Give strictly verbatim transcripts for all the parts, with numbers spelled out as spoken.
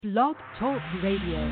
Blog Talk Radio.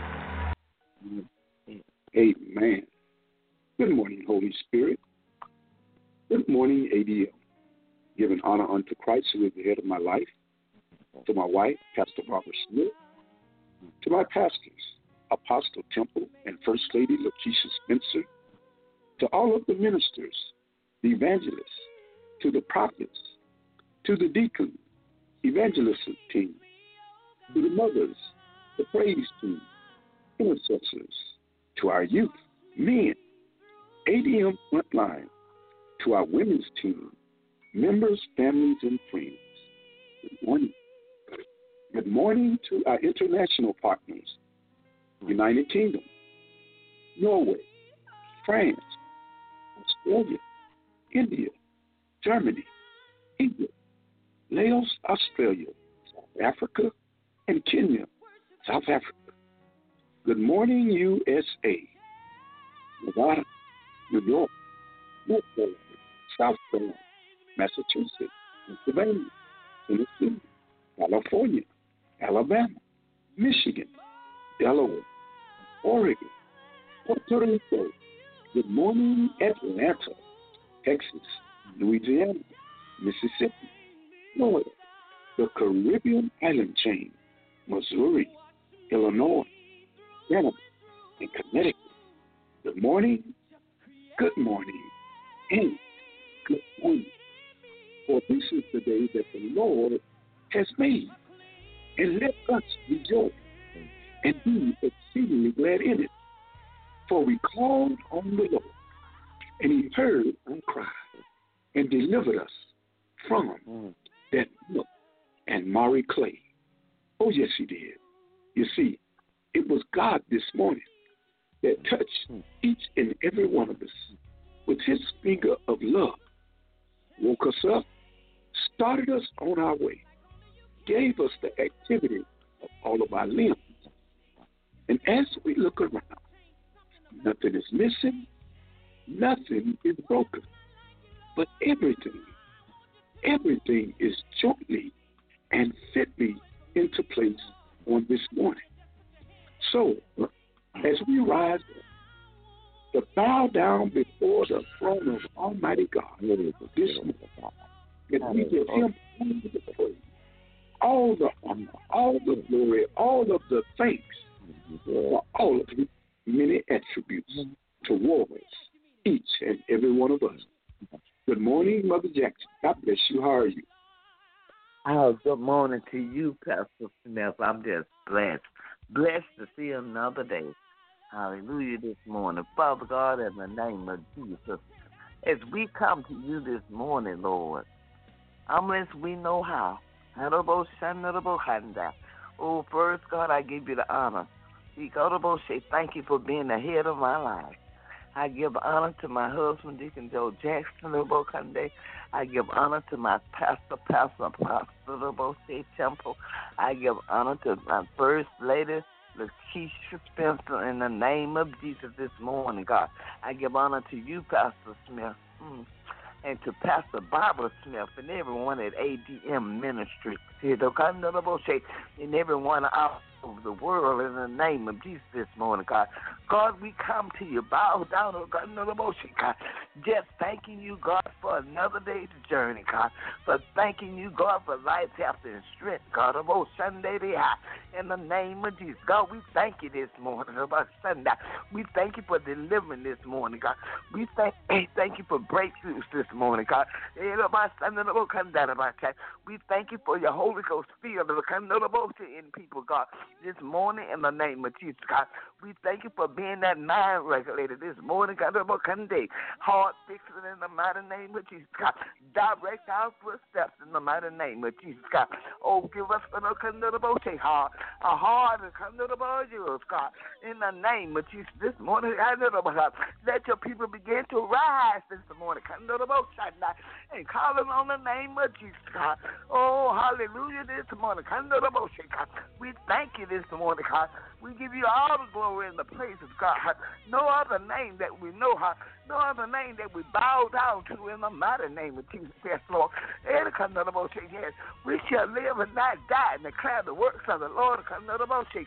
Amen. Good morning, Holy Spirit. Good morning, A D M. Giving honor unto Christ, who is the head of my life, to my wife, Pastor Barbara Smith, to my pastors, Apostle Temple and First Lady Lakeisha Spencer, to all of the ministers, the evangelists, to the prophets, to the deacon, evangelist team, to the mothers, the praise team, intercessors, to our youth, men, A D M Frontline, to our women's team, members, families, and friends. Good morning. Good morning to our international partners, United Kingdom, Norway, France, Australia, India, Germany, Egypt, Laos, Australia, South Africa, and Kenya, South Africa. Good morning, U S A, Nevada, New York, North Carolina, South Carolina, Massachusetts, Pennsylvania, Tennessee, California, Alabama, Michigan, Delaware, Oregon, Puerto Rico. Good morning, Atlanta, Texas, Louisiana, Mississippi, Florida, the Caribbean island chain, Missouri, Illinois, Canada, and Connecticut. Good morning, good morning, and good morning. For this is the day that the Lord has made, and let us rejoice and be exceedingly glad in it. For we called on the Lord, and he heard our cry, and delivered us from mm. that milk and miry clay. Oh, yes, he did. You see, it was God this morning that touched mm. each and every one of us with his finger of love, woke us up, started us on our way, gave us the activity of all of our limbs. And as we look around, nothing is missing, nothing is broken, but everything, everything is jointly and fitly into place on this morning. So, as we rise to bow down before the throne of Almighty God this morning, and we give him all the praise, all the honor, all the glory, all of the thanks for all of his many attributes towards each and every one of us. Good morning, Mother Jackson. God bless you. How are you? Oh, good morning to you, Pastor Smith. I'm just blessed. Blessed to see another day. Hallelujah this morning. Father God, in the name of Jesus, as we come to you this morning, Lord, unless we know how. Oh, first, God, I give you the honor. Say thank you for being the head of my life. I give honor to my husband, Deacon Joe Jackson. I give honor to my pastor, Pastor Apostle Temple. I give honor to my first lady, Lakeisha Spencer, in the name of Jesus this morning, God. I give honor to you, Pastor Smith. Mm. And to Pastor Barbara Smith and everyone at A D M Ministry, and everyone out of the world in the name of Jesus this morning, God. God, we come to you, bow down, oh God, God, just thanking you, God, for another day's journey, God, for thanking you, God, for life, health, and strength, God, oh Sunday, in the name of Jesus. God, we thank you this morning about Sunday. We thank you for delivering this morning, God. We thank, thank you for breakthroughs this morning, God. We thank you for your Holy Ghost field in people, God, this morning in the name of Jesus, God. We thank you for being that mind regulator this morning, God. Heart fixing in the mighty name of Jesus, God. Direct our footsteps in the mighty name of Jesus, God. Oh, give us a heart, a heart to come to the yours, God. In the name of Jesus, this morning, let your people begin to rise this morning, and calling on the name of Jesus, God. Oh, hallelujah, this morning. We thank you this morning, God. We give you all the glory and the praise of God. No other name that we know, no other name that we bow down to in the mighty name of Jesus, yes, Lord. Yes, we shall live and not die and declare the works of the Lord.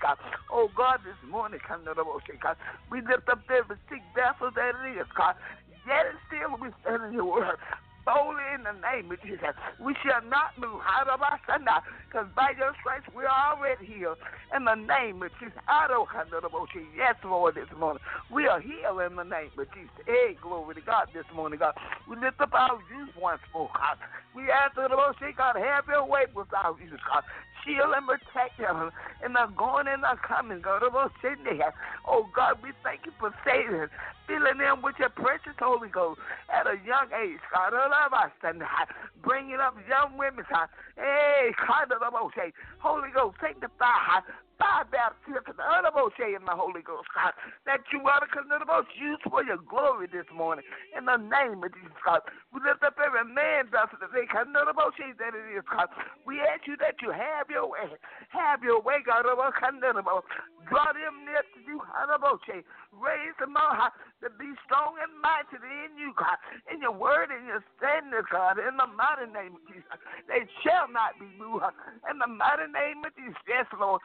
Oh, God, this morning, we lift up every sick vessel that it is, God. Yet and still we stand in your word. Boldly in the name of Jesus. We shall not move out of our son because by your stripes we are already healed. In the name of Jesus. Yes, Lord, this morning. We are healed in the name of Jesus. Hey, glory to God this morning, God. We lift up our youth once more, God. We ask the Lord, God, have your way with our youth, God. Shield and protect them in the going and the coming, God. Oh, God, we thank you for saving, filling them with your precious Holy Ghost at a young age, God. Bringing up young women, God. Hey, God, Holy Ghost, sanctify, fire baptism in the Holy Ghost, God, that you are the most used for your glory this morning. In the name of Jesus, God, we lift up every man vessel that they can know the most that it is, God. We ask you that you have your way, have your way, God. Draw them near to you, raise them up to be strong and mighty in you, God, in your word and your standards, God, in the mighty name of Jesus. They shall not be moved. In the mighty name of Jesus, yes, Lord.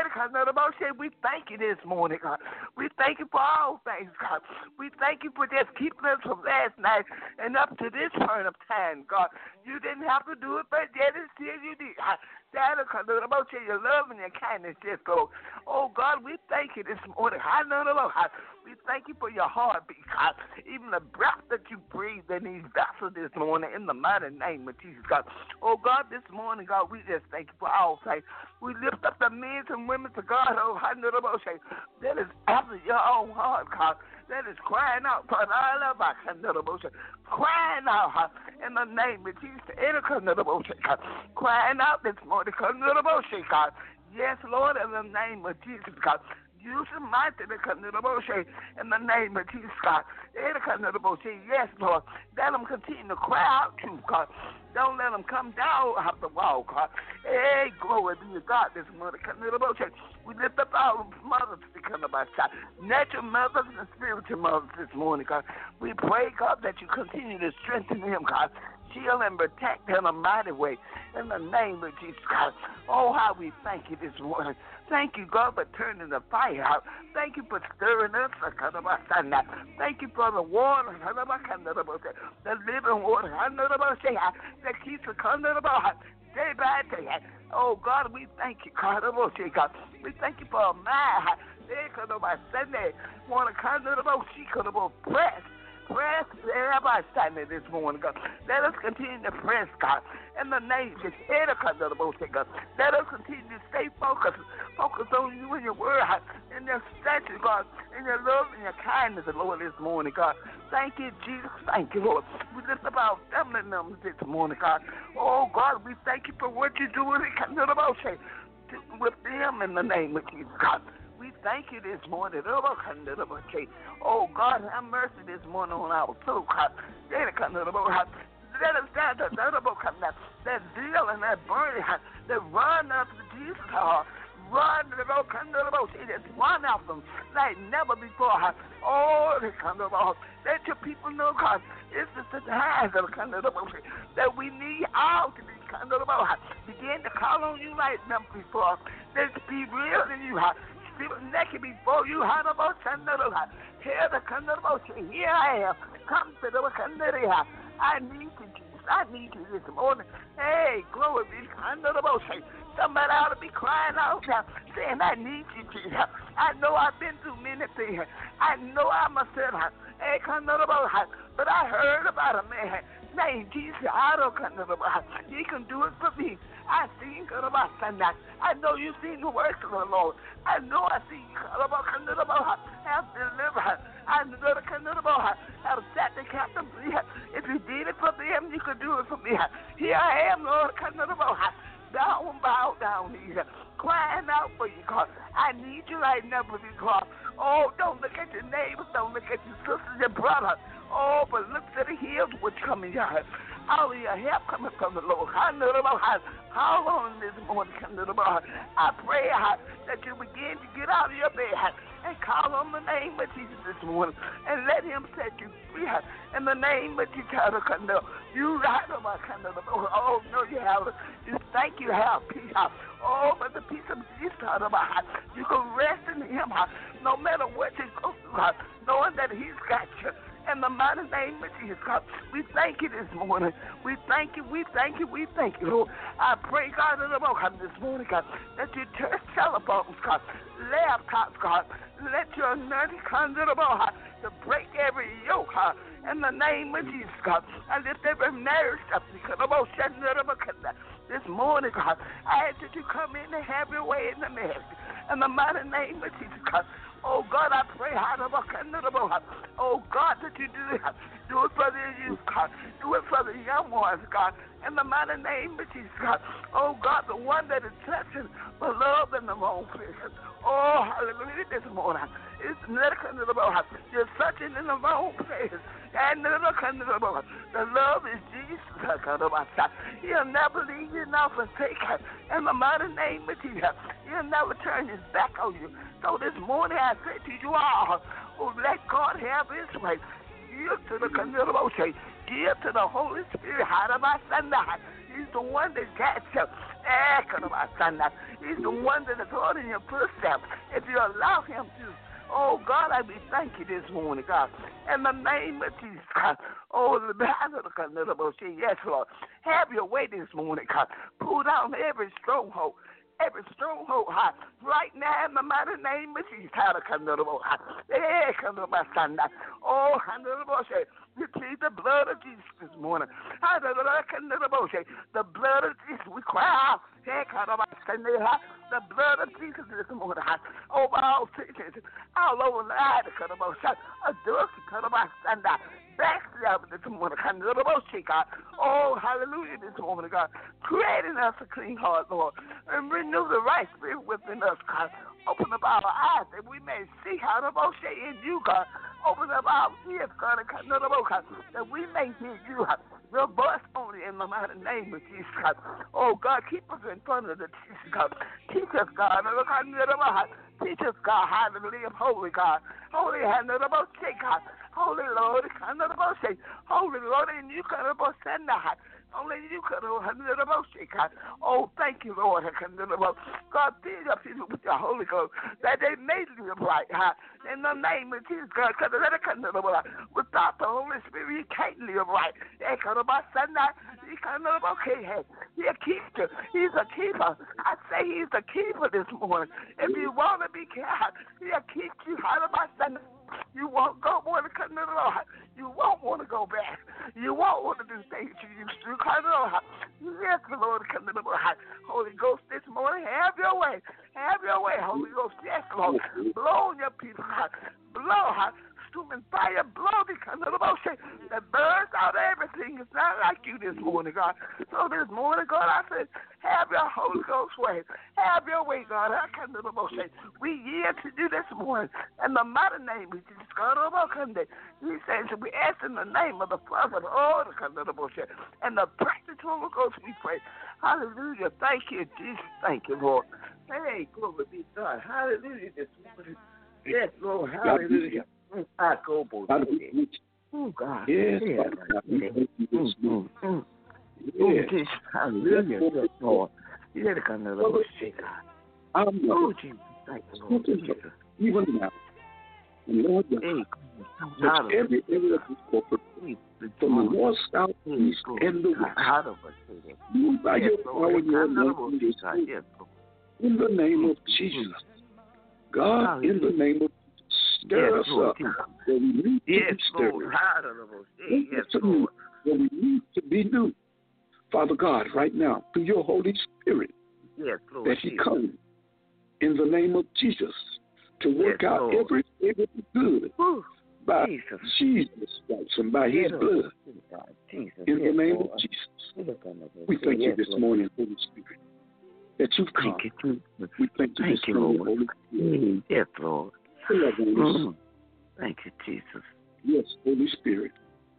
We thank you this morning, God. We thank you for all things, God. We thank you for just keeping us from last night and up to this point of time, God. You didn't have to do it, but yet and still you did. Daddy, about your love and your kindness, yes, Lord. Oh, God, we thank you this morning. I know the Lord. We thank you for your heartbeat, God. Even the breath that you breathe in these vessels this morning in the mighty name of Jesus, God. Oh, God, this morning, God, we just thank you for all things. We lift up the men and women to God, oh, I know the Lord. That is after your own heart, God. That is crying out, God. I love my crying out in the name of Jesus. God. Crying out this morning, God. Yes, Lord, in the name of Jesus, God. Use the mighty in the name of Jesus, God. Yes, Lord. Let them continue to cry out to you, God. Don't let them come down off the wall, God. Hey, glory be to God this morning. We lift up our mothers because of our child. Natural mothers and spiritual mothers this morning, God. We pray, God, that you continue to strengthen them, God. Shield and protect them in a mighty way. In the name of Jesus, God. Oh, how we thank you this morning. Thank you, God, for turning the fire out. Thank you for stirring us. Thank you for the water, the living water that keeps us day by day. Oh, God, we thank you, God. We thank you for a mind. Sunday, want to come to the most, she could have press. Press, everybody standing this morning, God. Let us continue to press, God. In the name of Jesus, God. Let us continue to stay focused. Focus on you and your word, and your statue, God, and your love and your kindness, Lord, this morning, God. Thank you, Jesus. Thank you, Lord. We lift up our family members this morning, God. Oh, God, we thank you for what you're doing with them in the name of Jesus, God. We thank you this morning. Oh, God, have mercy this morning on our soul, God. Let us down to that zeal and that burning, that run up to Jesus, God. Run to the road, just run out them like never before. Oh, let your people know, God, this is the time that we need all to be begin to call on you like never before. Let's be real in you. Naked before you, here I am. Come to the I need you, Jesus. I need you this morning. Hey, glory be to God. Somebody ought to be crying out now, saying, I need you, Jesus. I know I've been through many things. I know I'm a sinner. Hey, but I heard about a man named Jesus. I don't come to the He can do it for me. I seen about Sunday. I know you seen the works of the Lord. I know I see you about have delivered. I know the about have set the captain free. If you did it for them, you could do it for me. Here I am, Lord, about down, bow down, here, crying out for you, God. I need you like never before. Oh, don't look at your neighbors, don't look at your sisters and brothers. Oh, but look to the hills which come in your heart. All of your help coming from the Lord. I know about how, how long this morning come to the Lord. I pray how, that you begin to get out of your bed and call on the name of Jesus this morning and let him set you free in the name of Jesus. You right about oh no, you have you think you have peace. Oh, but the peace of Jesus about you can rest in him no matter what you go through, knowing that he's got you. In the mighty name of Jesus, God, we thank you this morning. We thank you, we thank you, we thank you, Lord. I pray, God, in the morning, this morning, God, that you touch telephones, God, laptops, God. Let your anointing come to the ball, to break every yoke, God. In the name of Jesus, God, I lift every marriage up. This morning, God, I ask that you come in and have your way in the marriage. In the mighty name of Jesus, God. Oh, God, I pray, oh, God, that you do it. Do it for the youth, God. Do it for the young ones, God. In the mighty name of Jesus, God. Oh, God, the one that is touching the love in the wrong place. Oh, hallelujah, this morning. It's you're touching in the wrong place. And the love is Jesus. He'll never leave you nor forsake you. In the mighty name of Jesus, he'll never turn his back on you. So this morning I say to you all, oh, let God have his way. Give to the Kandaboche. Give to the Holy Spirit. He's the one that gets you. He's the one that is holding your footsteps. If you allow him to. Oh, God, I be thank you this morning, God. In the name of Jesus, God. Oh, the battle of the yes, Lord. Have your way this morning, God. Pull down every stronghold. Every stronghold, high. Right now, in the mighty name of Jesus, how to come to the most high. Hey, come to my son. Oh, you plead the blood of Jesus this morning. The blood of Jesus, we cry out. Hey, come to my son. The blood of Jesus this morning, over all cities, all over the land, come to my son. A dirty, come to my son. Backstab this morning, God. Oh, hallelujah, this morning, God. Creating us a clean heart, Lord, and renew the right spirit within us, God. Open up our eyes that we may see how to Moshe in you, God. Open up our ears, God, that we may hear you, your voice only in the mighty name of Jesus, God. Oh, God, keep us in front of the teacher, God. Teach us, God. Teach us, God, how to live holy, God. Holy, God. Holy Lord, Holy Lord, and you can send that. Only you can God. Oh, thank you, Lord. God, fill your people with your Holy Ghost, that they may live right. In the name of Jesus, God, without the Holy Spirit, you can't live right. He'll keep you. He's a keeper. I say he's a keeper this morning. If you want to be careful, he'll keep you. You won't go more to come to the Lord. You won't want to go back. You won't want to do things you used to. Yes, the Lord, come to the Lord. Holy Ghost, this morning, have your way. Have your way, Holy Ghost. Yes, Lord. Blow on your people. Blow. Consuming fire, blow the kind of motion that burns out everything. It's not like you this morning, God. So this morning, God, I said, have your Holy Ghost way. Have your way, God. I come to the motion. We yield to you this morning. In the mighty name of Jesus, God, He says, we ask in the name of the Father, oh, the kind of the motion. And the precious Holy Ghost, we pray. Hallelujah. Thank you, Jesus. Thank you, Lord. Hey, glory be God. Hallelujah this morning. Yes, Lord. Hallelujah. I go, boy. Oh, God. Yes, yeah. God. Mm, mm, mm. Hallelujah. Yes, Lord. You're the kind of the shake. Oh, Jesus. Thank you, Lord. Even now, Lord, touch every area of this corporate, from the north, south, east, and the west. Move by your power and your anointing in the name of Jesus. God, in the name of stir yes, us Lord. up where we need to yes, be stirred. Lord. Yes, Lord. Where we need to be new. Father God, right now, through your Holy Spirit, yes, Lord, that He Jesus. comes in the name of Jesus to work yes, out Lord. every everything good Whew. by Jesus. Jesus' stripes and by yes, His blood. Jesus. In yes, the name Lord. of Jesus. We We thank yes, you this Lord. morning, Holy Spirit, that you've come. Thank you, Jesus. We thank you Thank this you, morning, Lord. Holy Spirit. Mm, yes, Lord. Mm. Thank you, Jesus. Yes, Holy Spirit.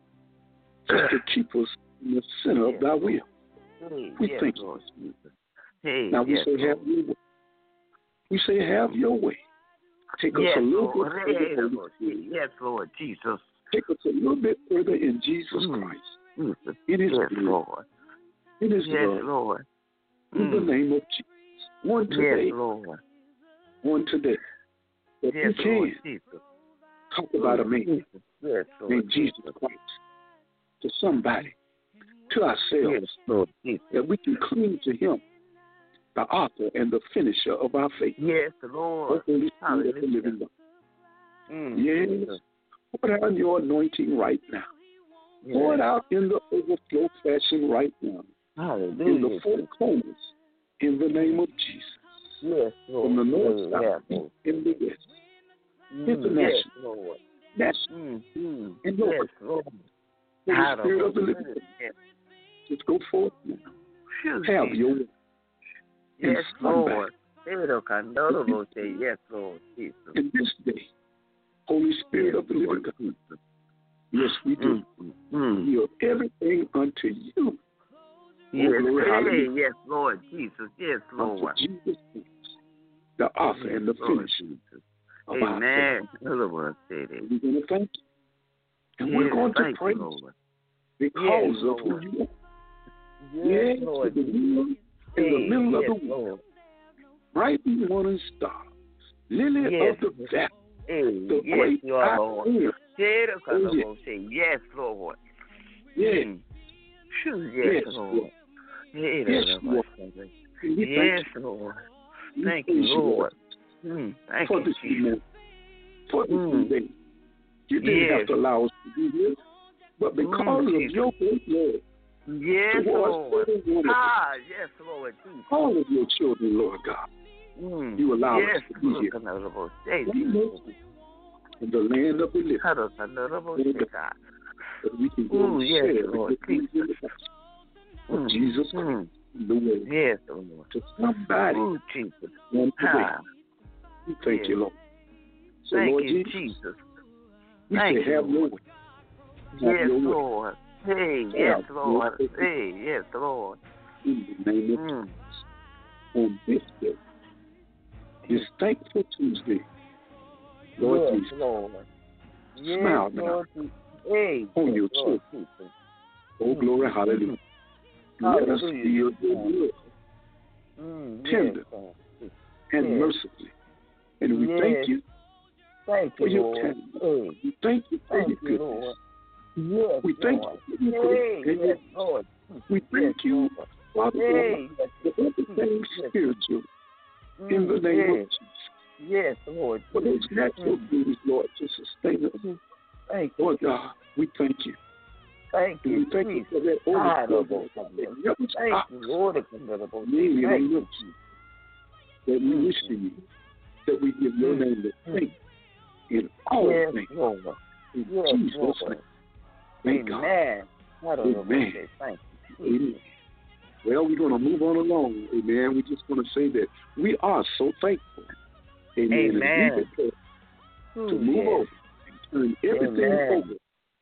Just to keep us in the center yes, of thy will. Hey, we yes, thank Lord. you. Hey, now we yes, say, Lord. have your way. We say, have your way. Take yes, us a little Lord. bit Hey, further. Lord. Yes, Lord Jesus. Take us a little bit further in Jesus mm. Christ. Jesus. In His yes, blood. Lord. In His yes, blood. Lord. In mm. the name of Jesus. One today. Yes, Lord. One today. If yes, you can, Lord Jesus. Talk about a man Yes, Lord. named Jesus Christ to somebody, to ourselves, Yes, Lord. Jesus. that we can cling to him, the author and the finisher of our faith. Yes, Lord. Oh, Holy Spirit of the Hallelujah. living God. Mm, Yes, Jesus. pour out your anointing right now. Yes. Pour it out in the overflow fashion right now. Hallelujah. In the four corners, in the name of Jesus. Yes, Lord. From the north, Yes, south, Lord. in the west. Mm, International. Yes, Lord. National. Mm, mm. And Yes, Lord. Lord. Holy Out Spirit of of the living us. God. Yes. Just go forth now. Phew, Have Jesus. your way. And Yes, somebody, Lord. Pero candoro say yes, Lord. Jesus. in this day, Holy Spirit Yes, of the living Lord. God. Yes, we do. Mm, mm, mm. We are everything unto you. Yes, Oh, glory, hey, hallelujah. yes, Lord Jesus. Yes, Lord. Unto Jesus Christ, the author Yes, and the Lord finisher Jesus. of our faith. Amen. Another one say that. We're going to thank you. And Yes, we're going to thank praise you, you Lord. because Yes, of who Lord. you are. Yes, Yes, Lord. in the middle, in Hey, the middle yes, of the week, Lord. bright morning star, lily Yes. of the valley, Hey, the yes, great you are, I Lord. am. Pero Oh, yes. candoro say yes, Lord. Yes, Mm. Phew, yes, yes, Lord. Lord. Hey, Yes, that's Lord. what I say. And we Yes, thank Lord. you. Thank We you, praise you, Lord. Mm, thank for you, this Jesus. evening, for this Mm. day. You didn't have Yes. to allow us to do this, but because Mm, of Jesus. your great love Yes, towards Lord. every one of us, Ah, yes, Lord. Jesus. all of your children, Lord God, Mm. you allow yes, us to be here Lord. Say, One Jesus. more in the land of the living, Hello, Lord. Say, God. that we can go Ooh, and yes, share Lord. the good news in the gospel of Mm. Jesus Christ, Mm. the way Yes, Lord. to somebody Ooh, Jesus. one today. Ah, We thank yes. you, Lord. So, Thank Lord you, Jesus, Jesus. we Thank say, you, have your Lord. way. Have Yes, your way Lord. Hey, yes, Have your Lord. way. Hey, yes, Lord. in the name of Mm. Jesus. On this day, this thankful Tuesday, Lord yes, Jesus, Lord. Yes, smile now Lord. Hey, on yes, your Lord children. Jesus. Oh, glory, Mm. hallelujah. Let us Hallelujah. feel your love Mm, tender yes, Lord. and Yes. mercifully. And we Yes. thank you Thank for you, your Lord. kindness. Hey, We thank you for thank your you, goodness. Lord. Yes, We thank Lord. you for your Hey, grace. And yes, Lord. we thank yes, you, Lord. Father Hey, God, yes. for everything Yes. spiritual Mm, in the name yes. of Jesus. Yes, Lord. For those natural Mm. things, Lord, to sustain us. Thank you. Lord God, we thank you. Thank And you, we thank you Jesus. for that overflow. Thank That never you, stops. Lord. Mainly Thank on you. us. That we Mm. wish to you. That we give your Mm. name the Mm. thanks in all Yes, things. Lord. In Yes, Jesus' Lord. name. Thank God. Amen. Amen. Thank you. Amen. Well, we're going to move on along. Amen. We're just going to say that we are so thankful. Amen. Amen. And we prepare to Ooh, move yes. over and turn everything Amen. over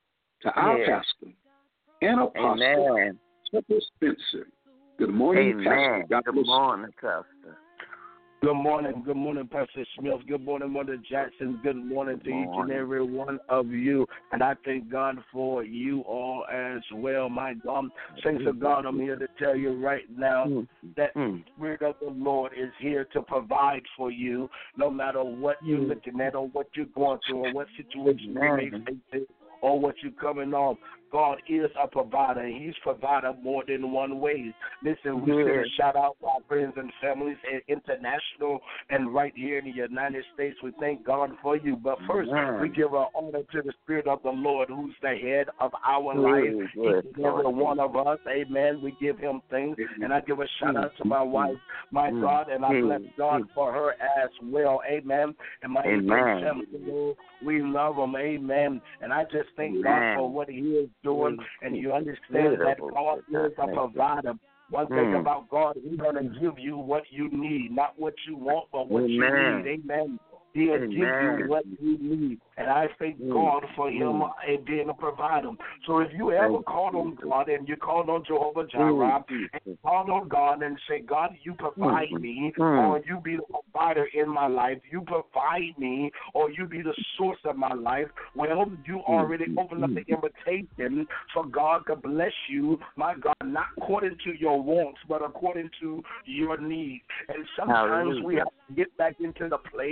to our Yes. pastor and apostle, Amen. Temple Spencer. Good morning, Amen. Pastor. God Good bless you. morning, Pastor. Good morning. Good morning, Pastor Smith. Good morning, Mother Jackson. Good morning to Good each and morning. every one of you. And I thank God for you all as well. My God, saints of God, I'm here to tell you right now Mm. that Mm. the Spirit of the Lord is here to provide for you, no matter what you're looking at or what you're going through or what situation you may Amen. face or what you're coming on. God is a provider. He's provided more than one way. Listen, we Yes. send a shout out to our friends and families and international and right here in the United States. We thank God for you. But first, Amen. we give our honor to the Spirit of the Lord, who's the head of our Good, life. good, Each and every Lord. one of us. Amen. We give him thanks. And I give a shout out to my wife, my Mm. God, and I Mm. bless God Mm. for her as well. Amen. And my Amen. family, we love him. Amen. And I just thank God Amen. for what he is doing. And you understand that Beautiful. God is a provider. One thing Mm. about God, he's going to give you what you need, not what you want, but what Amen. you need. Amen. He'll give you Amen. what you need. And I thank Mm. God for him Mm. and being a provider. So if you ever Thank call on God and you call on Jehovah Jireh, Mm. and call on God and say, God, you provide Mm. me, Mm. or you be the provider in my life, you provide me, or you be the source of my life, well, you already Mm. opened up the invitation for God to bless you, my God, not according to your wants, but according to your needs. And sometimes we Hallelujah. have to get back into the place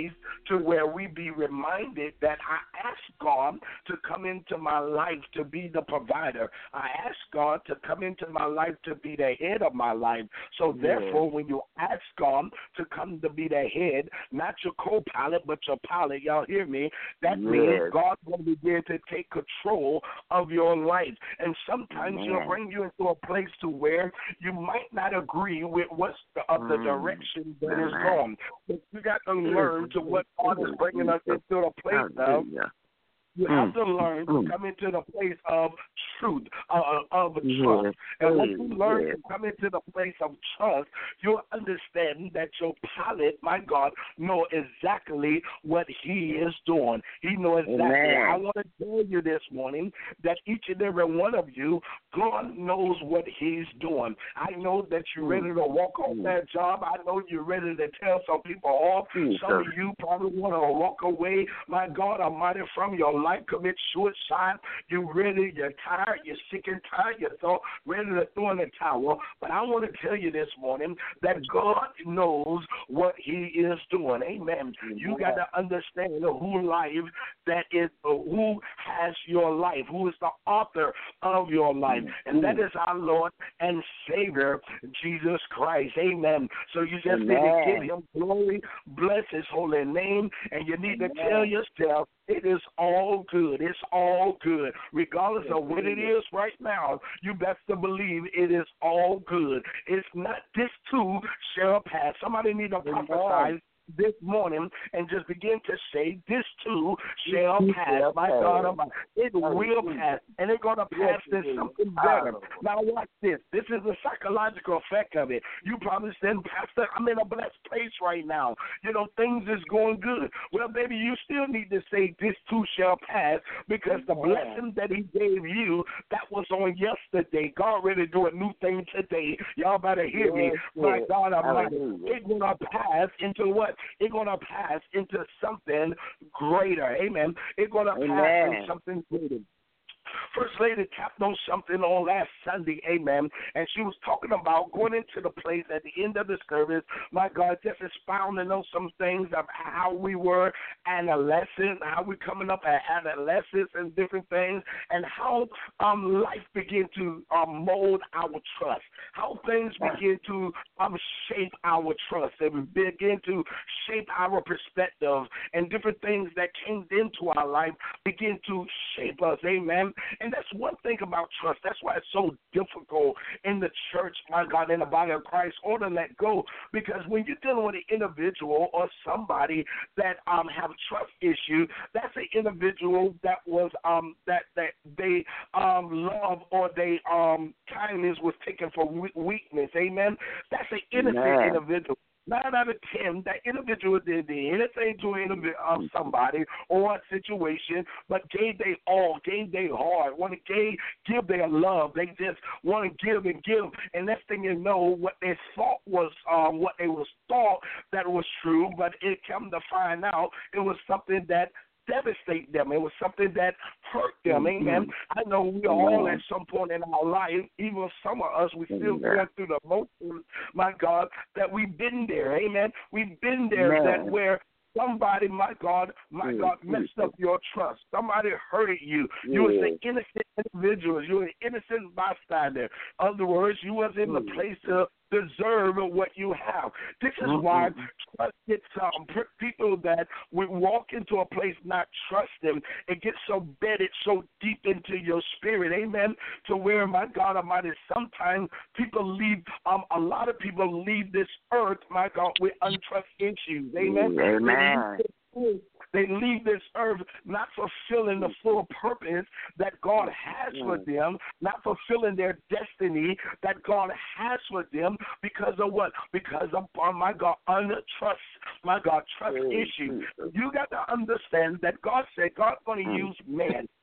to where we be reminded that I asked God to come into my life to be the provider. I asked God to come into my life to be the head of my life. So Yes. therefore, when you ask God to come to be the head, not your co-pilot, but your pilot, y'all hear me? That Yes. means God's going to begin to take control of your life. And sometimes Amen. He'll bring you into a place to where you might not agree with what's the, of the Mm. direction that is Amen. going. But you got to learn to what God is bringing us into the place of. Hallelujah. You have Mm. to learn to Mm. come into the place of truth, uh, of trust. Yes. And once you learn Yes. to come into the place of trust, you'll understand that your pilot, my God, know exactly what he is doing. He knows exactly. Amen. I want to tell you this morning that each and every one of you, God knows what he's doing. I know that you're Mm. ready to walk off Mm. that job. I know you're ready to tell some people off. Jesus. Some of you probably want to walk away, my God Almighty, from your life, commit suicide. You're ready, you're tired, you're sick and tired, you're so ready to throw in the towel. But I want to tell you this morning that God knows what he is doing. Amen. You got to understand who life that is, who has your life, who is the author of your life. And that is our Lord and Savior, Jesus Christ. Amen. So you just need to give him glory, bless his holy name, and you need to tell yourself, it is all good. It's all good. Regardless of what it is right now, you best to believe it is all good. It's not, this too shall pass. Somebody need to prophesy this morning and just begin to say, this too shall pass. My God, it will pass, and it's going to pass into something better. Now watch this. This is the psychological effect of it. You probably said, Pastor, I'm in a blessed place right now. You know, things is going good. Well, baby, you still need to say, this too shall pass, because the blessing that he gave you, that was on yesterday. God really do a new thing today. Y'all better hear me. My God Almighty, it's going to pass into what? It's going to pass into something greater. Amen. It's going to pass into something greater. First Lady tapped on something on last Sunday, amen, and she was talking about going into the place at the end of the service, my God, just expounding on some things of how we were adolescent, how we coming up at adolescence and different things, and how um, life began to um, mold our trust, how things begin to um, shape our trust, and begin to shape our perspective, and different things that came into our life begin to shape us, amen. And that's one thing about trust. That's why it's so difficult in the church, my God, in the body of Christ, or to let go. Because when you're dealing with an individual or somebody that um have trust issue, that's an individual that was um that that they um love or they um kindness was taken for weakness. Amen. That's an innocent Amen. individual. Nine out of ten, that individual did the anything to an um, somebody or a situation, but gave they all, gave they heart, want to give, give their love. They just want to give and give. And next thing you know, what they thought was um, what they was thought that was true, but it come to find out it was something that devastate them. It was something that hurt them. Mm-hmm. Amen. I know we all at some point in our life, even some of us, we still yeah. going through the motions, my God, that we've been there. Amen. We've been there Man. that where somebody, my God, my mm-hmm. God, messed up your trust. Somebody hurted you. Yeah. You was an innocent individual. You were an innocent bystander. In other words, you was in the place to deserve what you have. This is mm-hmm. why trust gets um, people that we walk into a place not trusting. It gets so bedded so deep into your spirit, amen, to where, my God Almighty, sometimes people leave, um, a lot of people leave this earth, my God, with untrust issues, amen. Amen. They leave this earth not fulfilling the full purpose that God has for them, not fulfilling their destiny that God has for them because of what? Because of, oh my God, untrust, my God, trust issues. You got to understand that God said God's going to use man.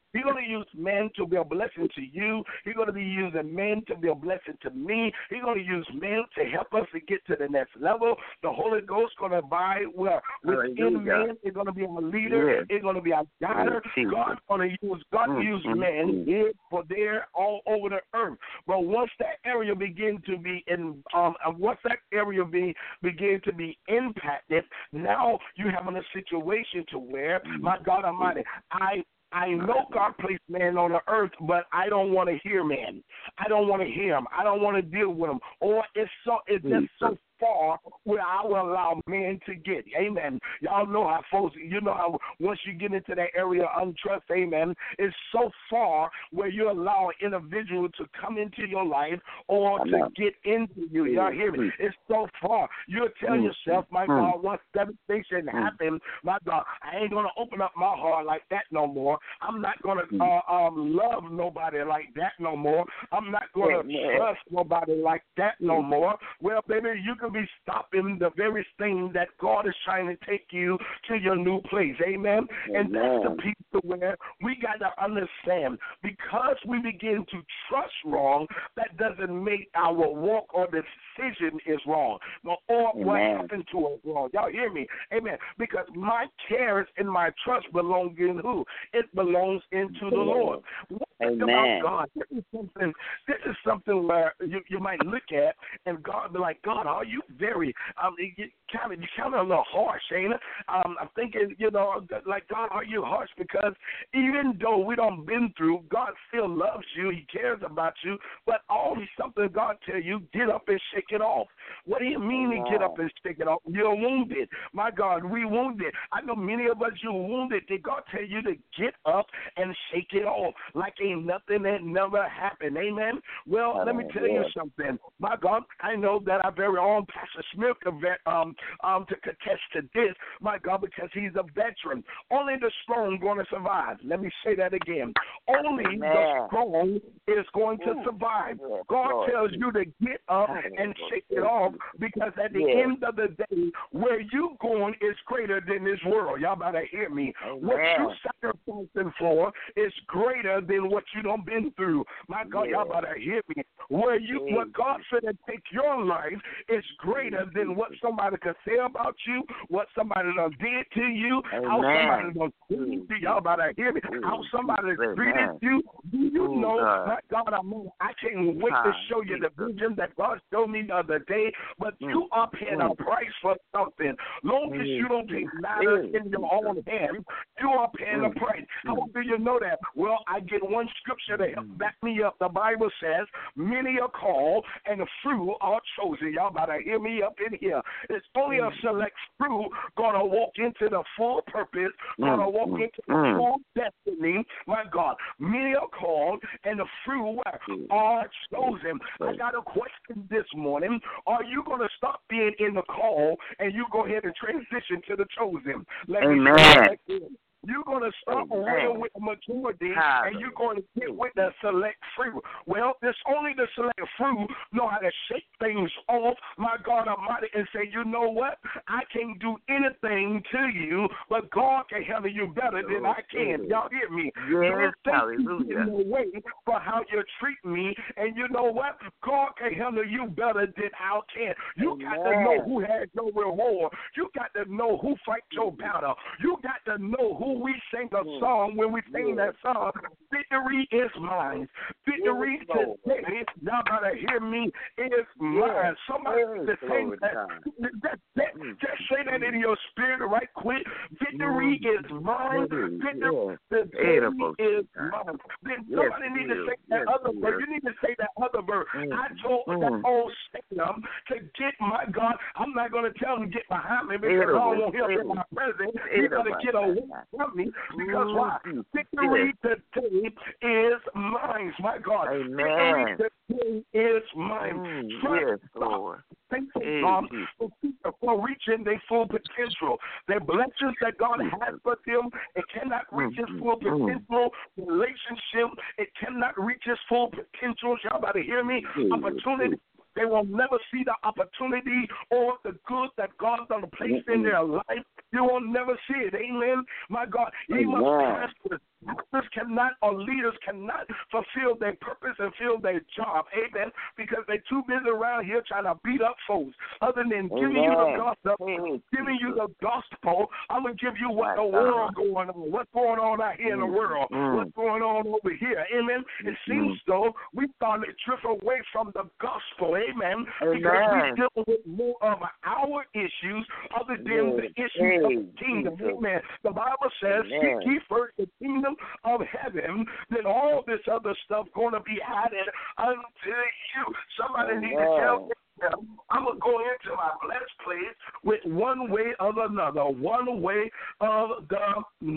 He's going to use men to be a blessing to you. He's going to be using men to be a blessing to me. He's going to use men to help us to get to the next level. The Holy Ghost is going to abide where within men. It's going to be a leader. Yes. It's going to be a guider. Yes. God's going to use God mm-hmm. use men here for there all over the earth. But once that area begin to be in, um, once that area be begin to be impacted, now you have a situation to where, my God Almighty, I. I know God placed man on the earth, but I don't want to hear man. I don't want to hear him. I don't want to deal with him. Or it's so it's just so far where I will allow men to get. Amen. Y'all know how folks, you know how once you get into that area of untrust, amen, it's so far where you allow an individual to come into your life or to get into you. Y'all hear me? It's so far. You'll tell yourself, my God, once devastation happened, my God, I ain't going to open up my heart like that no more. I'm not going to uh, um, love nobody like that no more. I'm not going to trust nobody like that no more. Well, baby, you can be stopping the very thing that God is trying to take you to your new place. Amen? Amen. And that's the piece where we got to understand, because we begin to trust wrong, that doesn't make our walk or decision is wrong. Or Amen. What happened to us wrong. Y'all hear me? Amen. Because my cares and my trust belong in who? It belongs into the Lord. Amen. About God. This is something, this is something where you, you might look at and God be like, God, are you very, um, you kind of, you kind of a little harsh, ain't it? Um, I'm thinking, you know, like, God, are you harsh? Because even though we don't been through, God still loves you. He cares about you. But always something God tell you, get up and shake it off. What do you mean to get up and shake it off? You're wounded. My God, we wounded. I know many of us, you're wounded. Did God tell you to get up and shake it off like ain't nothing that never happened? Amen? Well, let me tell you something. My God, I know that our very own Pastor Smith um, um, to contest to this, my God, because he's a veteran. Only the strong going to survive. Let me say that again. Only Amen. The strong is going to survive. Yes, God Lord. Tells you to get up and shake it off, because at the yes. end of the day, where you going is greater than this world. Y'all better hear me. Amen. What you sacrificing for is greater than what you done been through. My God, yes. y'all better hear me. Where you, yes. what God said to take your life is greater than what somebody could say about you, what somebody done did to you, Amen. How somebody done treated you. Y'all better hear me. How somebody Amen. Treated you. Do you oh, know, God. My God, I'm, I can't wait to show you the vision that God showed me the other day, but mm. you are paying mm. a price for something. Long as you don't take matters in your own hands, you are paying mm. a price. How do you know that? Well, I get one scripture to help back me up. The Bible says, many are called and the few are chosen. Y'all better hear me up in here. It's only a select few going to walk into the full purpose, going to walk into the full destiny. My God, many are called and the few are chosen. I got a question this morning. Are you going to stop being in the call and you go ahead and transition to the chosen? Let Amen. Me You're going to stop running with the majority, and you're going to get with the select few. Well, there's only the select few know how to shake things off, my God Almighty, and say, you know what? I can't do anything to you, but God can handle you better than I can. Y'all hear me? Yes, hallelujah. In the way for how you treat me, and you know what? God can handle you better than I can. You Amen. Got to know who has your reward. You got to know who fights your battle. You got to know who we sing a song when we sing that song. Victory is mine. Victory today, y'all gotta hear me, is mine. Somebody just say that. Just, just, just say that in your spirit right quick. Victory is mine. Victory today is mine. Then somebody need to say that other word. You need to say that other word. I told that old Satan to get, my God, I'm not going to tell him to get behind me because I don't want him in my presence. He's going to get away from me. Because why? Victory today is mine, my God. Amen. Victory today is mine. Mm, Trust yes, Lord. Thankful God for, for reaching their full potential. Their blessings that God has for them, it cannot reach its full potential. Relationship, it cannot reach its full potential. Y'all about to hear me? Opportunity. They will never see the opportunity or the good that God's going to place in their life. You will never see it. Amen. My God, he must pass the pastors cannot or leaders cannot fulfill their purpose and fill their job, amen, because they're too busy around here trying to beat up folks. Other than giving you the gospel, giving you the gospel, I'm going to give you what the world going on, what's going on out here in the world, what's going on over here, amen. It seems though we started to drift away from the gospel, amen, because we're dealing with more of our issues other than the issues of the kingdom, amen. The Bible says, seek ye first the kingdom of heaven, then all this other stuff going to be added unto you. Somebody need to tell me. I'm going to go into my blessed place with one way or another, one way of the,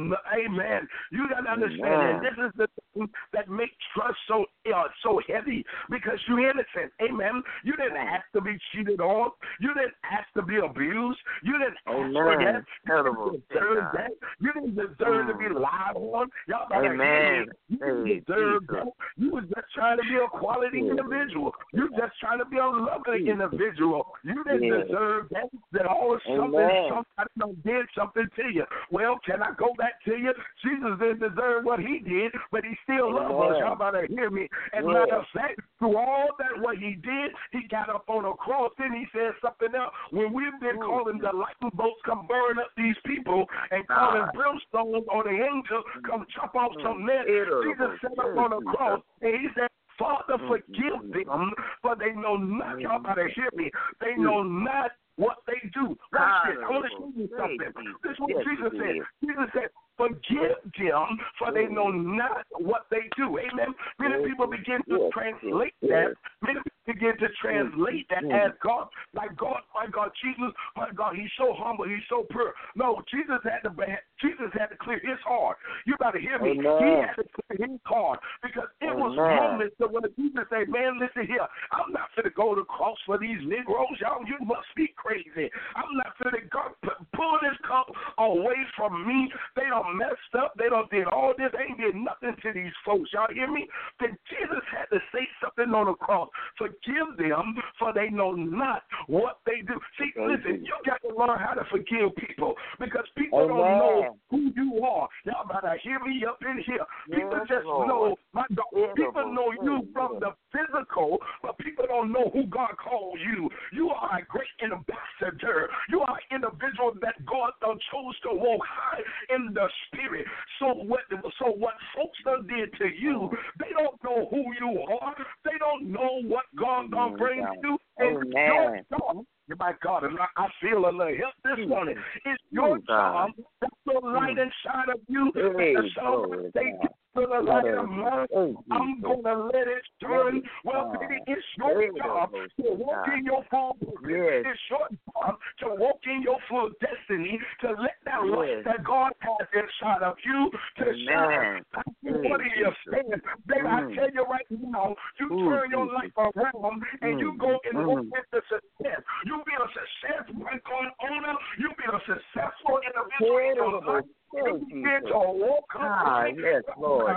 amen. You got to understand that this is the thing that makes trust so uh, so heavy because you're innocent, amen. You didn't ask to be cheated on. You didn't ask to be abused. You didn't ask for that. You didn't deserve that. You didn't deserve to be lied on. Y'all better hear me. You didn't deserve that. You was just trying to be a quality individual. You were just trying to be a lovely individual. You didn't yeah. deserve that, that all of something, somebody done did something to you. Well, can I go back to you? Jesus didn't deserve what he did, but he still loved us. Y'all better hear me. As a yeah. matter of fact, through all that what he did, he got up on a cross, then he said something else. When we've been calling the lightning bolts come burn up these people and calling brimstones on the angels come chop off some men, Jesus sat up on a cross and he said, Father, forgive them, for they know not. Y'all better hear me. They know not what they do. Watch this. I want to show you something. This is what Jesus said. Jesus said, forgive them, for they know not what they do. Amen. Many people begin to translate that. Many people begin to translate that as God, like God, my God, Jesus, my God, he's so humble, he's so pure. No, Jesus had to Jesus had to clear his heart. You got to hear me. Amen. He had to clear his heart because it was moments that when Jesus said, man, listen here, I'm not going to go to the cross for these Negroes. Y'all, you must be crazy. I'm not going to go pull this cup away from me. They don't messed up. They don't did all this. They ain't did nothing to these folks. Y'all hear me? Then Jesus had to say something on the cross. Forgive them, for they know not what they do. See, listen, you got to learn how to forgive people because people Amen. Don't know who you are. Y'all better hear me up in here. People yes, just Lord. Know, my God, people know you from the physical, but people don't know who God called you. You are a great ambassador. You are an individual that God chose to walk high in the spirit. So what so what folks done did to you, they don't know who you are. They don't know what God gonna bring you. And your job, my God, I feel a little help this morning. It's your job. That's the light inside of you. The song they get to the light of mine. I'm gonna let it turn. Well, baby, it's your job to walk in your full purpose. It's your job to walk in your full destiny, to let that light that God has inside of you to shine. What are you saying? Baby, I tell you right now, you turn your life around and you go and walk into success. You be a successful owner. You be a successful individual in your life. You begin to walk ah, yes, Lord.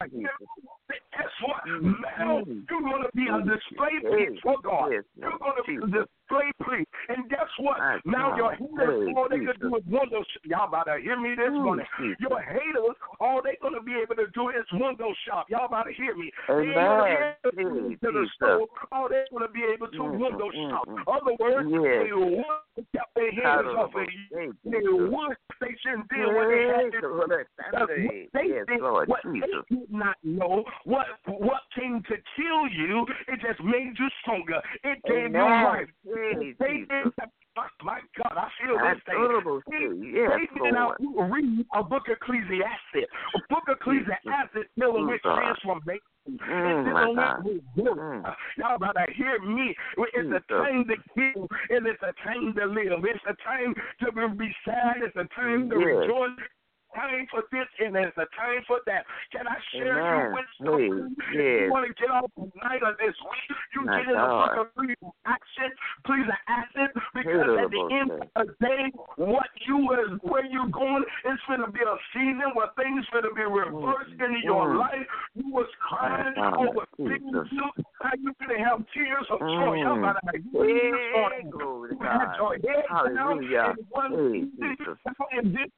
Guess what? Now you're going to be a display piece for God. You're going to be a display piece. And guess what? Now your haters, all they can do is window shop. Y'all about to hear me this morning. Your haters, all they going to be able to do is window shop. Y'all about to hear me. They ain't going to the store. All they're going to be able to window shop. In other words, they would keep their hands off of you. They would. They shouldn't deal with their haters. They, yes, they, Lord, what Jesus. they did not know, what what came to kill you, it just made you stronger. It gave you life. Hey, they did. My God, I feel this thing. Yes, they did not read a book of Ecclesiastes. A book of Ecclesiastes dealing with transformation. Mm, mm. Y'all about to hear me. It's a time to kill and it's a time to live. It's a time to be sad. It's a time to yes. rejoice. Time for this and there's a time for that. Can I share Amen. You with someone? Yes. If you want to get off tonight or this week, you My get in a book of please action, please action, because at the end of the day, what you is where you going, it's gonna be a season where things gonna be reversed mm. in your mm. life. You was crying mm. over things. How you gonna have tears of joy? Y'all about to have tears on you. You had your head down and one and this season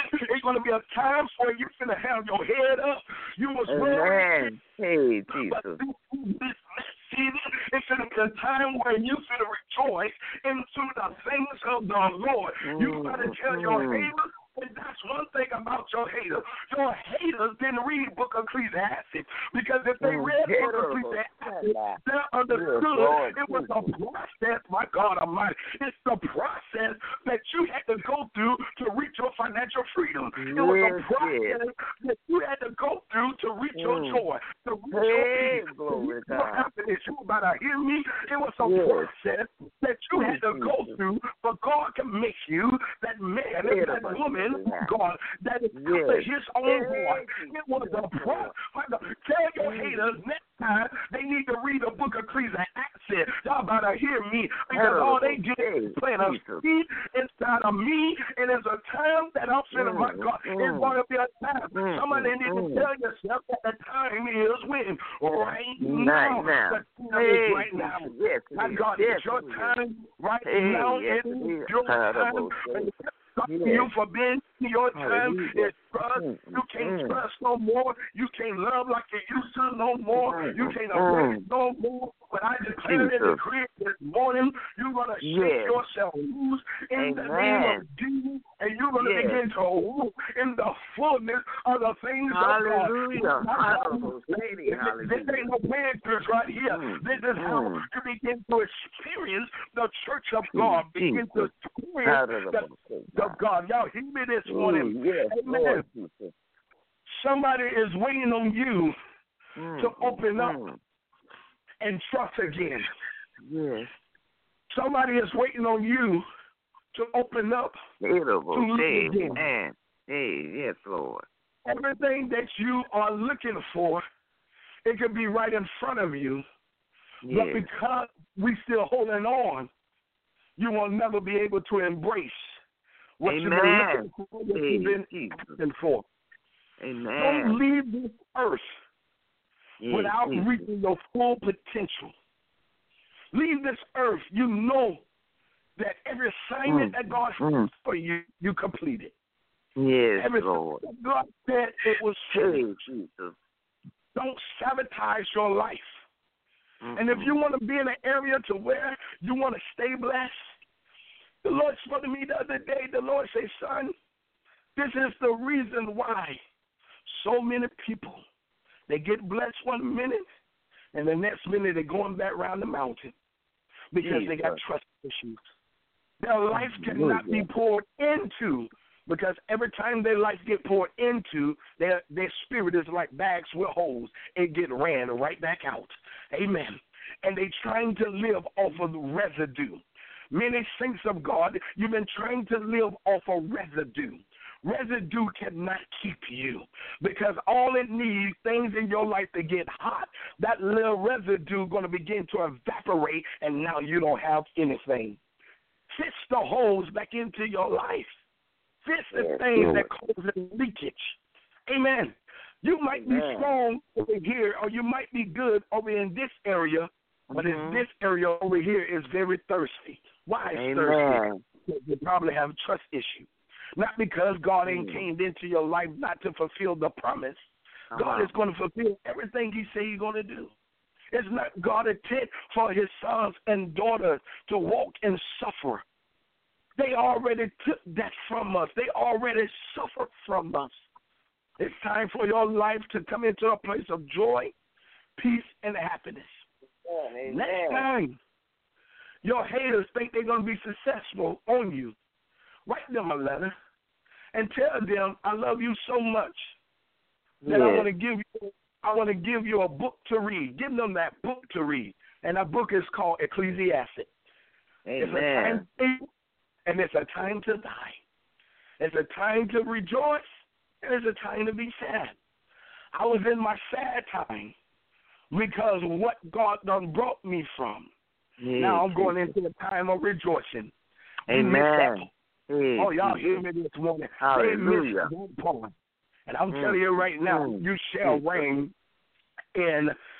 It's going to be a time where you're going to have your head up. You was Amen. Hey, Jesus. This season, it's going to be a time where you're going to rejoice into the things of the Lord. Mm, you got to tell mm. your haters. And that's one thing about your haters. Your haters didn't read Book of Ecclesiastes, because if they read Book of Ecclesiastes, they understood it was a process, my God Almighty. It's the process that you had to go through to reach your financial freedom. It was a process that you had to go through to reach your joy, to reach your peace. Glory to What happened is, you about to hear me? It was a process that you had to go through for God to make you that man and that woman, God, that is yes. his own voice. It was a process. Tell your haters next time they need to read the Book of Ecclesiastes. Y'all about to hear me, because all they do is plant a seed inside of me, and it's a time that I'm feeling, my God, it's going to be a time. Somebody needs to tell yourself that the time is when? Right now. now. The time is right now. Yes, my God, yes, it's your time right hey, now. Yes, it is your time. Thank yes. you for being your time is trust. Mm, You can't mm. trust no more. You can't love like you used to no more. Mm, You can't mm. embrace no more. But I declare and decree this morning, you're going to shake yes. yourself loose in Amen. the name of Jesus, and you're going to yes. begin to walk in the fullness of the things Hallelujah. of God. Hallelujah. Hallelujah. This ain't no pictures right here. Mm, This is how mm. you begin to experience the church of God. Begin to experience the, the God. Y'all hear me this morning? Mm, yes, Amen. Lord. Somebody is waiting on you Mm, to open up mm. and trust again. Yes. Somebody is waiting on you to open up Beautiful. to look Hey, again. man. Hey, yes, Lord. Everything that you are looking for, it could be right in front of you. Yes. But because we still holding on, you will never be able to embrace what Amen. you've been looking for, what hey, you've been Jesus. asking for. Amen. Don't leave this earth yes, without Jesus. reaching your full potential. Leave this earth, you know that every assignment Mm. that God has Mm. for you, you completed. Yes, Every Lord. that God said it was Hey, finished. Jesus. Don't sabotage your life. Mm-hmm. And if you want to be in an area to where you want to stay blessed, the Lord spoke to me the other day. The Lord said, son, this is the reason why so many people, they get blessed one minute, and the next minute they're going back around the mountain because Jesus. they got trust issues. Their life cannot be poured into, because every time their life get poured into, their their spirit is like bags with holes. It get ran right back out. Amen. And they trying to live off of the residue. Many saints of God, you've been trying to live off of residue. Residue cannot keep you, because all it needs, things in your life to get hot, that little residue going to begin to evaporate, and now you don't have anything. Fix the holes back into your life. Fix the yes, things Lord. that cause leakage. Amen. You might be Amen. strong over here, or you might be good over in this area, but mm-hmm. in this area over here is very thirsty. Why is Amen. thirsty? Because you probably have a trust issue. Not because God ain't mm. came into your life not to fulfill the promise. Uh-huh. God is going to fulfill everything he said he's going to do. It's not God intent for his sons and daughters to walk and suffer. They already took that from us. They already suffered from us. It's time for your life to come into a place of joy, peace, and happiness. Amen. Next time your haters think they're going to be successful on you, write them a letter and tell them, I love you so much that yes. I want to give you I want to give you a book to read. Give them that book to read. And that book is called Ecclesiastes. It's a time to live, and it's a time to die. It's a time to rejoice, and it's a time to be sad. I was in my sad time because what God done brought me from. Yes. Now I'm going into the time of rejoicing. Amen. Yes. Oh, y'all hear me this morning. Hallelujah. They missed that part. And I'm mm. telling you right now, mm. you shall mm. reign in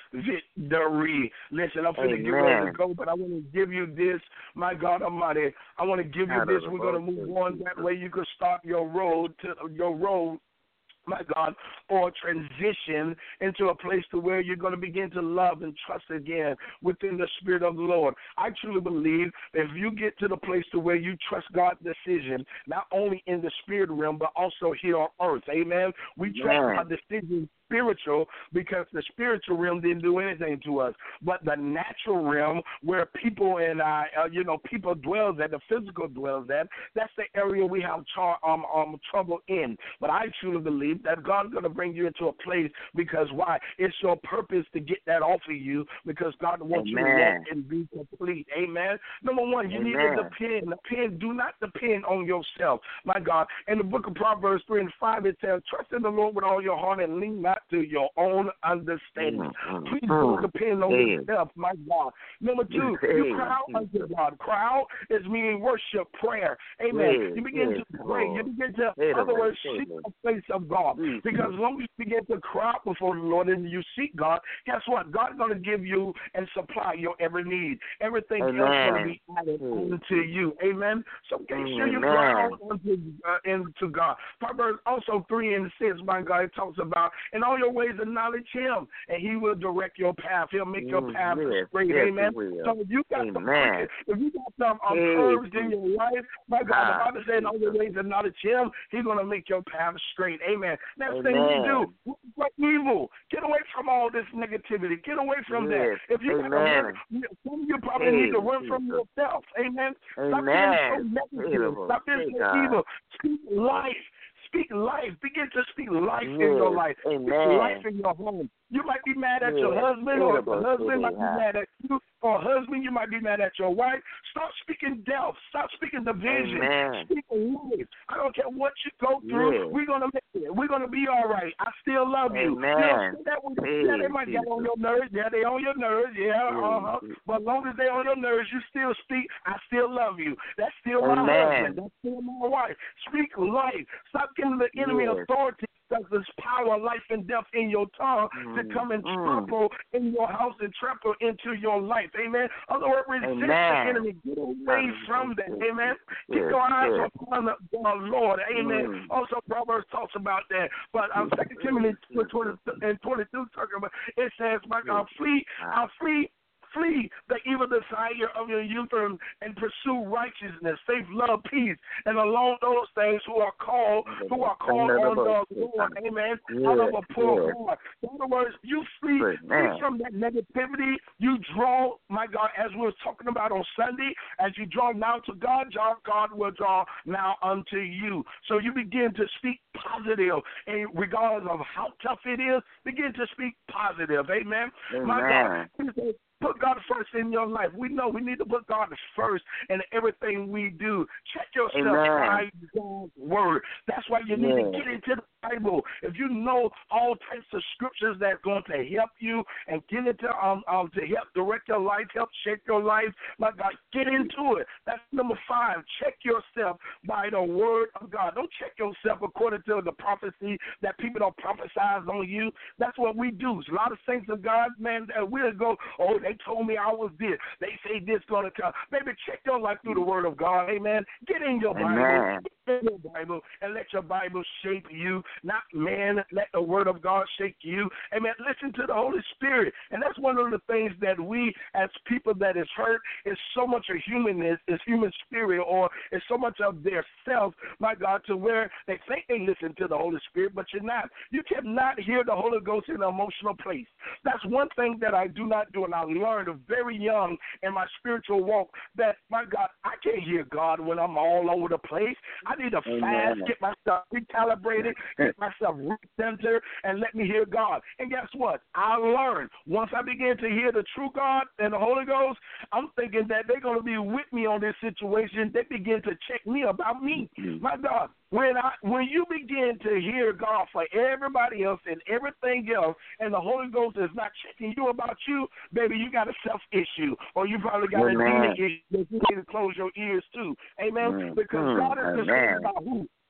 victory. Listen, I'm going to get ready to go, but I want to give you this, my God Almighty. I want to give you this. We're going to move on. That way you can start your road to your road, my God, or transition into a place to where you're going to begin to love and trust again within the Spirit of the Lord. I truly believe that if you get to the place to where you trust God's decision, not only in the spirit realm, but also here on earth, amen, we trust God's decision spiritual because the spiritual realm didn't do anything to us. But the natural realm where people and, uh, uh, you know, people dwells at, the physical dwells at, that's the area we have char- um, um, trouble in. But I truly believe that God's going to bring you into a place because why? It's your purpose to get that off of you because God wants Amen. You to walk and be complete. Amen. Number one, you Amen. Need to depend. Depend. Do not depend on yourself, my God. In the book of Proverbs three and five, it says, trust in the Lord with all your heart and lean not to your own understanding. Mm-hmm. Please don't depend on hey. yourself, my God. Number two, hey. you cry out unto God. Cry out is meaning worship, prayer. Amen. Hey. You begin hey. to pray. You begin to, in other words, hey. seek the face of God. Mm-hmm. Because as long as you begin to cry out before the Lord and you seek God, guess what? God's going to give you and supply your every need. Everything Amen. Else going to be added mm-hmm. to you. Amen. So make sure you cry out unto, uh, into God. Proverbs also three and six, my God, it talks about, and all your ways acknowledge him, and he will direct your path. He'll make your path yes, straight. Yes, Amen. So if you got some, if you got some um, curves in your life, my God, ah. the Bible says, all your ways acknowledge him, he's going to make your path straight. Amen. Next Amen. Thing you do, what evil? Get away from all this negativity. Get away from yes. that. If you got to run, some of you probably hey, need to run Jesus. From yourself. Amen. Amen. Stop being so negative. Stop being so evil. Speak life. Speak life. Begin to speak life yes. in your life. Amen. Speak life in your home. You might be mad at yes. your husband, or the husband might be mad at you, or husband, you might be mad at your wife. Stop speaking death. Stop speaking division. Amen. Speak life. I don't care what you go through. Yes. We're going to make it. We're going to be all right. I still love you. Amen. You know, that was, hey, yeah, they might Jesus. Get on your nerves. Yeah, they on your nerves. Yeah, hey, uh-huh. But as long as they on your nerves, you still speak, I still love you. That's still Amen. My husband. That's still my wife. Speak life. Stop giving the enemy yes. authority. Because there's power, life, and death in your tongue mm, to come and mm. trample in your house and trample into your life. Amen. Other words, resist Amen. The enemy. Get away from that. Amen. Yes, Keep your eyes yes. upon the, the Lord. Amen. Mm. Also, Proverbs talks about that. But um, Second Timothy twenty and twenty-two talking about it says, "My God, flee, I'll flee." Flee the evil desire of your youth and, and pursue righteousness, faith, love, peace, and along those things who are called, who are called on the Lord, amen, yeah, out of a poor yeah. heart. In other words, you flee, flee from that negativity. You draw, my God, as we were talking about on Sunday, as you draw now to God, God will draw now unto you. So you begin to speak positive, and regardless of how tough it is, begin to speak positive, amen. amen. My God, put God first in your life. We know we need to put God first in everything we do. Check yourself by God's word. That's why you need yeah. to get into the Bible. If you know all types of scriptures that's going to help you and get into um, um to help direct your life, help shape your life, my God, get into it. That's number five. Check yourself by the word of God. Don't check yourself according to the prophecy that people don't prophesize on you. That's what we do. A lot of saints of God, man, we'll go, oh, they told me I was this. They say this going to come. Baby, check your life through the word of God. Amen. Get in your Bible. Amen. Get in your Bible and let your Bible shape you. Not man, let the word of God shape you. Amen. Listen to the Holy Spirit. And that's one of the things that we as people that is hurt is so much of humanness, is human spirit, or is so much of their self, my God, to where they think they listen to the Holy Spirit, but you're not. You cannot hear the Holy Ghost in an emotional place. That's one thing that I do not do, and I learned very young in my spiritual walk that, my God, I can't hear God when I'm all over the place. I need to Amen. Fast, get myself recalibrated, get myself recentered, and let me hear God. And guess what? I learned once I begin to hear the true God and the Holy Ghost, I'm thinking that they're going to be with me on this situation. They begin to check me about me. My God. When I when you begin to hear God for everybody else and everything else, and the Holy Ghost is not checking you about you, baby, you got a self issue, or you probably got Amen. A demon issue that you need to close your ears to. Amen. Mm, because mm, God is concerned about who.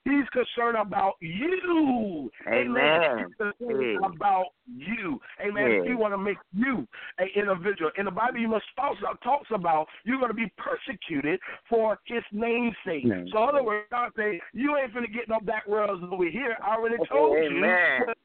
He's concerned about you. Amen. He's concerned Hey. about you. Amen. Hey. He want to make you an individual. In the Bible, you must talks, talks about you're going to be persecuted for his name's sake. Amen. So in other words, God say, you ain't finna get no back rows over here. I already told Amen. you.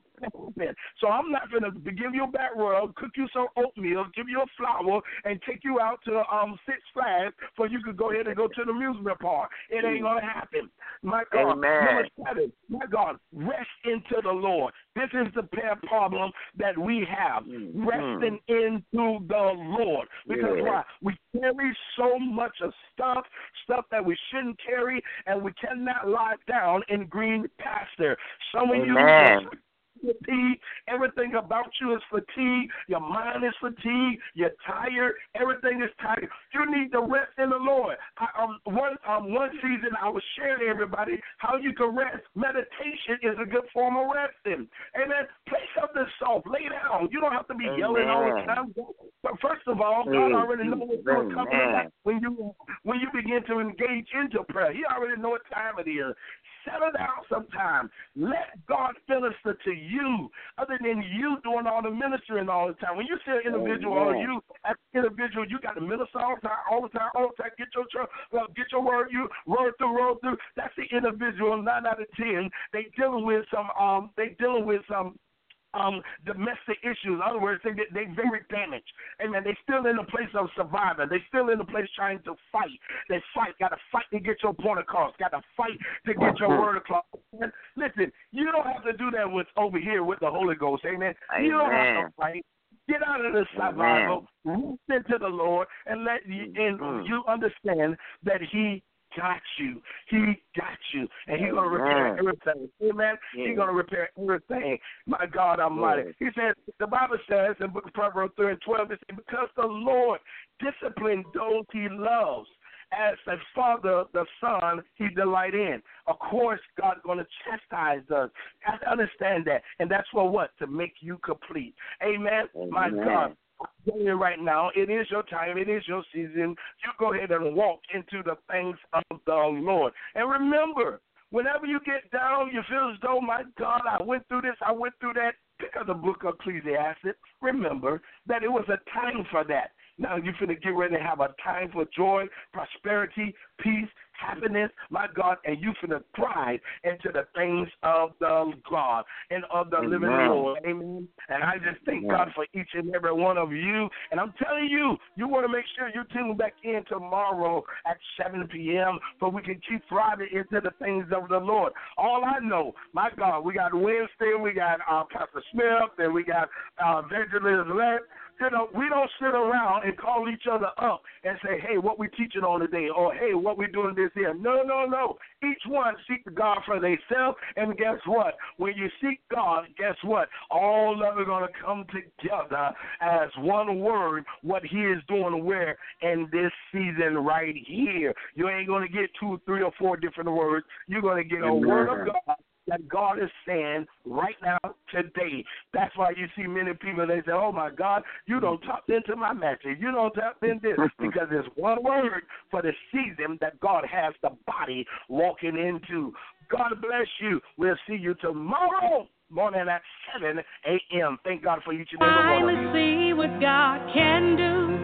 So I'm not going to give you a back rub, cook you some oatmeal, give you a flower, and take you out to um Six Flags so you could go ahead and go to the amusement park. It ain't going to happen. My God. Amen. Number seven, my God, rest into the Lord. This is the prayer problem that we have, Mm-hmm. resting into the Lord. Because Yeah. why? We carry so much of stuff, stuff that we shouldn't carry, and we cannot lie down in green pasture. Some of you Amen. just fatigue. Everything about you is fatigue. Your mind is fatigued. You're tired. Everything is tired. You need to rest in the Lord. I, um, one um, one season I was sharing to everybody how you can rest. Meditation is a good form of resting. Amen. Play something soft. Lay down. You don't have to be Amen. yelling all the time. But first of all, God already knows what's going to come Amen. when you when you begin to engage into prayer. He already knows what time it is. Settle down sometime. Let God minister to you other than you doing all the ministering all the time. When you see an individual or you as an individual, you got to minister all the time, all the time, all the time. Get your uh, get your word, you word through, word through. That's the individual. Nine out of ten, they dealing with some um, they dealing with some. Um, domestic issues. In other words, they they very damaged. Amen. They still in the place of surviving. They still in the place trying to fight. They fight. Got to fight to get your point across. Got to fight to get your word across. Listen, you don't have to do that with over here with the Holy Ghost. Amen. Amen. You don't have to fight. Get out of the survival. Move into the Lord and let you and Mm. you understand that He got you. He got you. And He's going to repair Amen. everything. Amen. Yeah. He's going to repair everything. My God Almighty. Yeah. He says, the Bible says in book of Proverbs three and twelve, it says, because the Lord disciplines those He loves, as the Father, the Son, He delight in. Of course, God's going to chastise us. I have to understand that. And that's for what? To make you complete. Amen. Amen. My God. I'm telling you right now, it is your time, it is your season. You go ahead and walk into the things of the Lord. And remember, whenever you get down, you feel as though, my God, I went through this, I went through that. Pick up the book of Ecclesiastes. Remember that it was a time for that. Now you're finna get ready to have a time for joy, prosperity, peace, happiness, my God, and you finna thrive into the things of the God and of the Amen. living Lord. Amen. And I just thank Amen. God for each and every one of you. And I'm telling you, you want to make sure you tune back in tomorrow at seven p.m. so we can keep thriving into the things of the Lord. All I know, my God, we got Wednesday, we got uh, Pastor Smith, and we got uh, Evangelist Lex. You know, we don't sit around and call each other up and say, hey, what we teaching on today, or hey, what we doing this here. No, no, no. Each one seek God for themselves, and guess what? When you seek God, guess what? All of it are going to come together as one word, what He is doing where in this season right here. You ain't going to get two, three, or four different words. You're going to get a Amen. word of God that God is saying right now, today. That's why you see many people, they say, oh, my God, you don't tap into my message. You don't tap in this. Because there's one word for the season that God has the body walking into. God bless you. We'll see you tomorrow morning at seven a.m. Thank God for each and every one of you. Finally see what God can do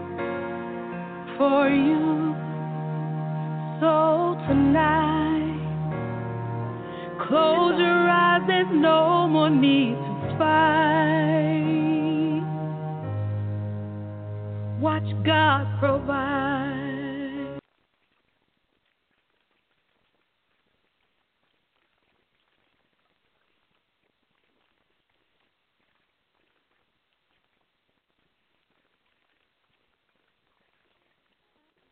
for you. So tonight, close your eyes, there's no more need to fight. Watch God provide.